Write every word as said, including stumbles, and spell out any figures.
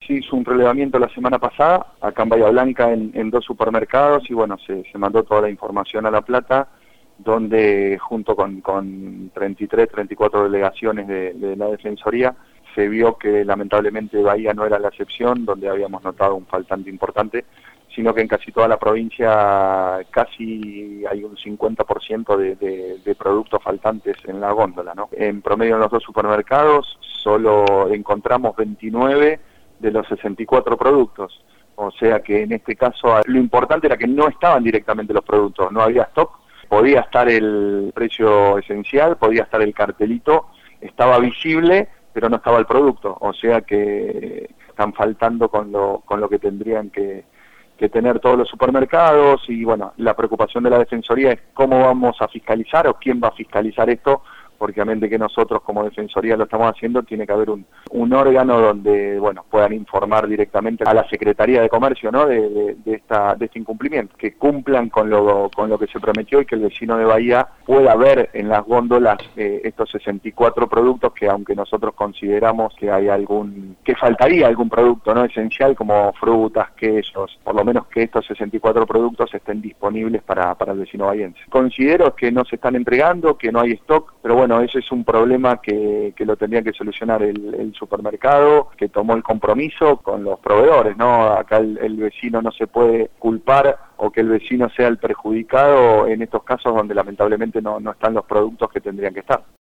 se hizo un relevamiento la semana pasada, acá en Bahía Blanca, en, en dos supermercados, y bueno, se, se mandó toda la información a La Plata, donde junto con, con treinta y tres, treinta y cuatro delegaciones de, de la Defensoría, se vio que lamentablemente Bahía no era la excepción, donde habíamos notado un faltante importante, sino que en casi toda la provincia casi hay un cincuenta por ciento de, de, de productos faltantes en la góndola, ¿no? En promedio en los dos supermercados solo encontramos veintinueve de los sesenta y cuatro productos, o sea que en este caso lo importante era que no estaban directamente los productos, no había stock, podía estar el precio esencial, podía estar el cartelito, estaba visible, pero no estaba el producto, o sea que están faltando con lo, con lo que tendrían que que tener todos los supermercados, y bueno, la preocupación de la Defensoría es cómo vamos a fiscalizar o quién va a fiscalizar esto, porque a mente que nosotros como Defensoría lo estamos haciendo, tiene que haber un, un órgano donde, bueno, puedan informar directamente a la Secretaría de Comercio, ¿no?, de, de, de, esta, de este incumplimiento, que cumplan con lo, con lo que se prometió y que el vecino de Bahía pueda ver en las góndolas eh, estos sesenta y cuatro productos que, aunque nosotros consideramos que hay algún, que faltaría algún producto no esencial como frutas, quesos, por lo menos que estos sesenta y cuatro productos estén disponibles para, para el vecino bahiense. Considero que no se están entregando, que no hay stock, pero bueno, ese es un problema que, que lo tendría que solucionar el, el supermercado, que tomó el compromiso con los proveedores, ¿no? Acá el, el vecino no se puede culpar o que el vecino sea el perjudicado en estos casos donde lamentablemente no, no están los productos que tendrían que estar.